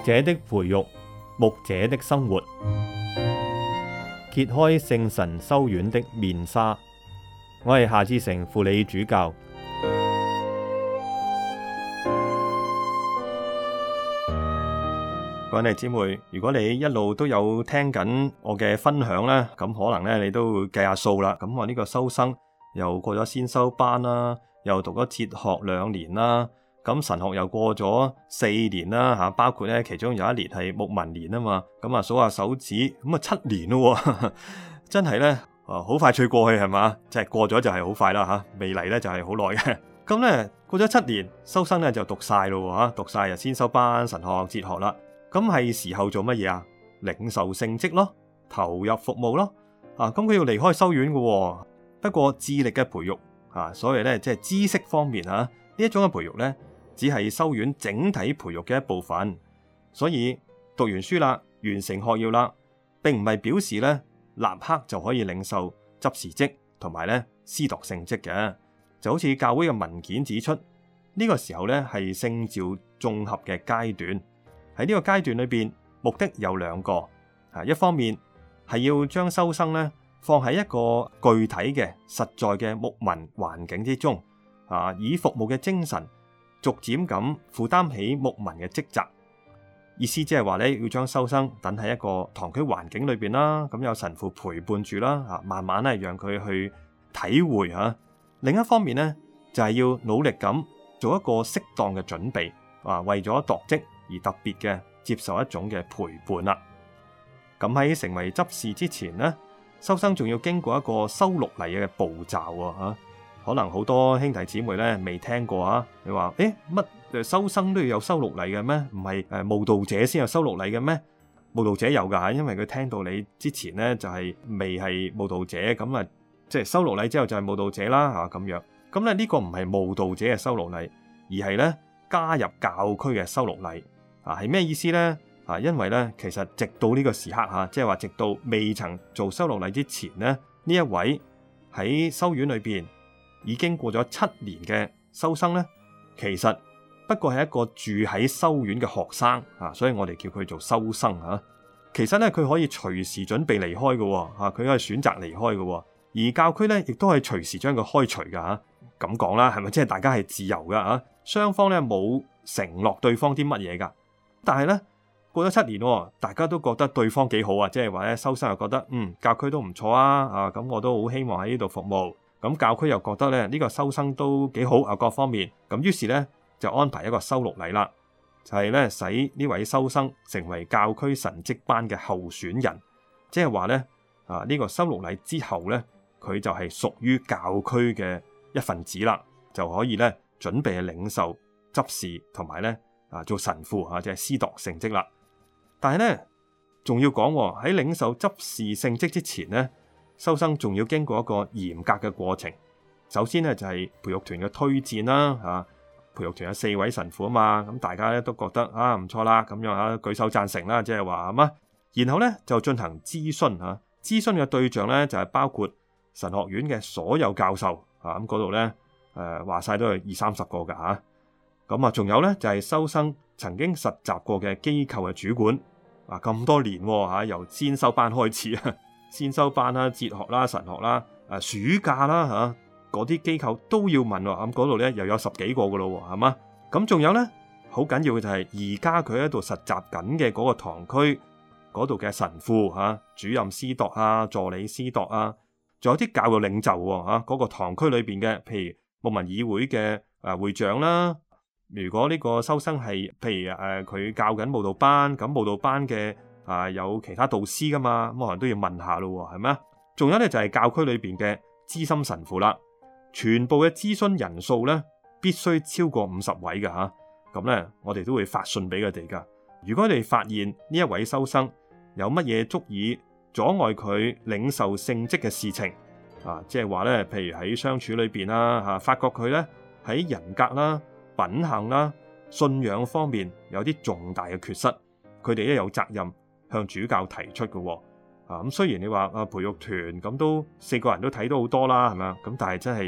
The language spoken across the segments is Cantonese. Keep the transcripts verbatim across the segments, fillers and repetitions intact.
者的培育，牧者的生活，揭開聖神修院的面紗。我係夏志誠輔理主教。各位弟兄姊妹，如果你一路都有聽緊我嘅分享呢，咁可能咧你都會計下數啦。咁我呢個修生又過咗先修班啦，又讀咗哲學兩年啦，咁神學又過咗四年啦吓，包括咧其中有一年係牧民年啊嘛，咁啊數下手指，咁啊七年咯，真係咧啊好快脆過去係嘛，即係過咗就係好快啦吓，未嚟咧就係好耐嘅。咁咧過咗七年，修生咧就讀晒咯吓，讀晒就先修班、神學、哲學啦。咁係時候做乜嘢啊？領受聖職咯，投入服務咯。啊，咁佢要離開修院嘅，不過智力嘅培育啊，所以咧即係知識方面啊，呢一種嘅培育咧，只係修院整體培育嘅一部分。所以讀完書啦，完成學業啦，並唔係表示咧立刻就可以領受執事職同埋咧司鐸聖職嘅。就好似教會嘅文件指出，呢、這個時候咧係聖召綜合嘅階段。喺呢個階段裏邊，目的有兩個，啊，一方面係要將修生咧放喺一個具體嘅實在嘅牧民環境之中，啊，以服務嘅精神逐漸咁負擔起牧民嘅職責。意思即係話咧，要將修生等喺一個堂區環境裏邊啦，咁有神父陪伴住啦，啊，慢慢咧讓佢去體會吓。另一方面咧，就係要努力咁做一個適當嘅準備，啊，為咗鐸職而特別嘅接受一種嘅陪伴啦。咁喺成為執事之前呢，修生仲要經過一個修六禮嘅步驟啊。可能好多兄弟姊妹咧未聽過啊。你話誒乜修生都要有修六禮嘅咩？唔係誒慕道者先有修六禮嘅咩？慕道者有噶，因為佢聽到你之前呢就係未係慕道者，咁啊即係修六禮之後就係慕道者啦吓咁樣。咁咧呢個唔係慕道者嘅修六禮，而係咧加入教區嘅修六禮。啊，係咩意思呢？啊，因為咧，其實直到呢個時刻吓，即係話直到未曾做修六禮之前呢，呢一位喺修院裏邊已經過咗七年嘅修生咧，其實不過係一個住喺修院嘅學生啊，所以我哋叫佢做修生吓。其實咧，佢可以隨時準備離開嘅，吓，佢可以選擇離開嘅，而教區咧亦都係隨時將佢開除嘅吓。咁講啦，係咪即係大家係自由噶吓？雙方咧冇承諾對方啲乜嘢噶。但係咧過咗七年，大家都覺得對方幾好啊，即係話咧修生又覺得嗯教區都唔錯啊，啊咁我都好希望喺呢度服務，咁教區又覺得咧呢個修生都幾好啊，各方面，咁於是咧就安排一個修六禮啦，就係咧使呢位修生成為教區神職班嘅候選人，即係話咧啊呢個修六禮之後咧佢就係屬於教區嘅一份子啦，就可以咧準備去領受執事同埋咧。啊，做神父啊，即係司鐸聖職啦。但係咧，仲要講喺領受執事聖職之前咧，修生仲要經過一個嚴格嘅過程。首先咧就係培育團嘅推薦啦，吓培育團有四位神父啊嘛，咁大家咧都覺得啊唔錯啦，咁樣啊舉手贊成啦，即係話係嘛。然後咧就進行諮詢吓，諮詢嘅對象咧就係包括神學院嘅所有教授啊，咁嗰度咧誒話晒都係二三十個噶吓。咁啊，仲有咧就係修生曾經實習過嘅機構嘅主管啊，咁多年吓，由先修班開始啊，先修班啦、哲學啦、神學啦、誒暑假啦吓，嗰啲機構都要問喎，咁嗰度咧又有十幾個噶咯，係嘛？咁仲有咧，好緊要嘅就係而家佢喺度實習緊嘅嗰個堂區嗰度嘅神父吓、主任司鐸啊、助理司鐸啊，仲有啲教育領袖吓，嗰個堂區裏邊嘅，譬如牧民議會嘅誒會長啦。如果呢個修生係，譬如誒佢、呃、教緊慕道班，咁慕道班嘅啊、呃、有其他導師噶嘛，咁可能都要問下咯，係咪？仲有咧就係、是、教區裏邊嘅資深神父啦，全部嘅諮詢人數咧必須超過五十位嘅吓，咁咧我哋都會發信俾佢哋噶。如果你哋發現呢一位修生有乜嘢足以阻礙佢領受聖職嘅事情啊，即係話咧，譬如喺相處裏邊啦吓，發覺佢咧喺人格啦、品行啦、信仰方面有啲重大嘅缺失，佢哋咧有責任向主教提出嘅。啊，咁雖然你話啊培育團咁都四個人都睇到好多啦，係咪啊？咁但係真係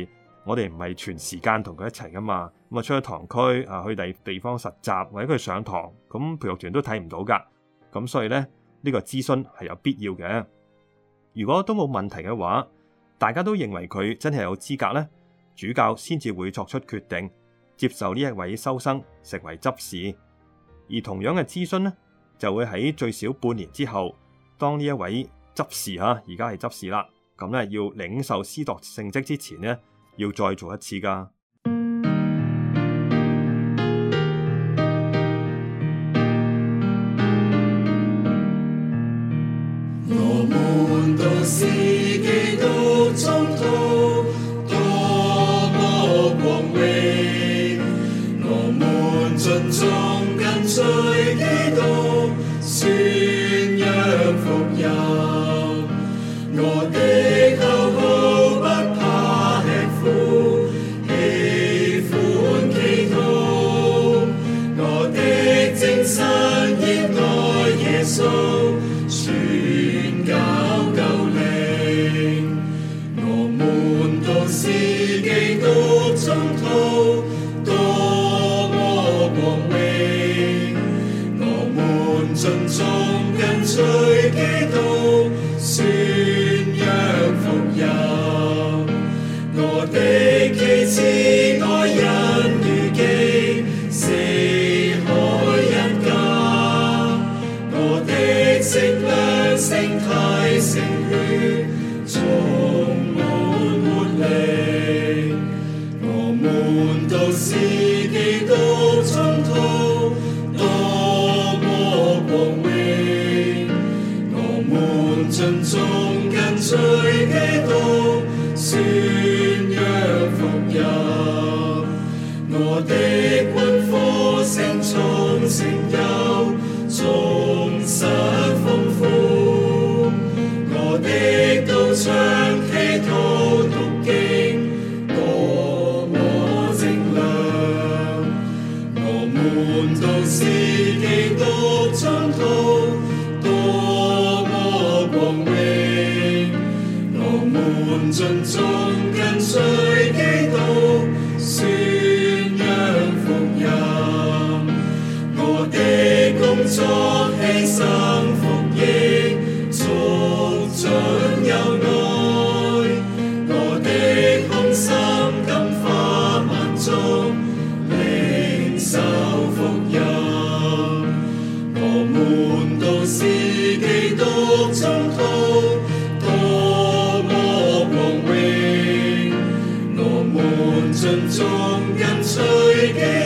我哋唔係全時間同佢一齊噶嘛，咁啊出咗堂區啊去第地方實習或者佢上堂，咁培育團都睇唔到噶，咁所以咧呢個諮詢係有必要嘅。如果都冇問題嘅話，大家都認為佢真係有資格咧，主教先至會作出決定，接受呢一位修生成為執事。而同樣嘅諮詢咧，就會喺最少半年之後，當呢一位執事吓，而家係執事啦，咁咧要領受司鐸聖職之前咧，要再做一次噶。 我們都是基督宗徒，多麼光榮！我們盡忠跟隨基督，宣揚福音。我的口號不怕吃苦，喜歡祈禱。我的精神熱愛耶穌，宣教救靈。我們都是基督宗徒，多麼光榮！我們盡忠跟隨基督，宣揚福音。我的旗幟愛人如己，四海一家。我的食糧聖體聖血，充滿活力。我們都是基督宗徒，多麼光榮！我們盡忠跟隨基督，宣揚福音。我的軍火盛重成有，終身豐富。我的刀槍祈禱讀經，多麼精良。我們都是基督宗徒，多麼光榮！我們盡忠跟隨基督，宣揚福音。我的工作犧牲服役，促進友愛。我的雄心感化萬眾，領受福音。我們都是基督宗徒，多麼光榮！我們盡忠跟隨基督。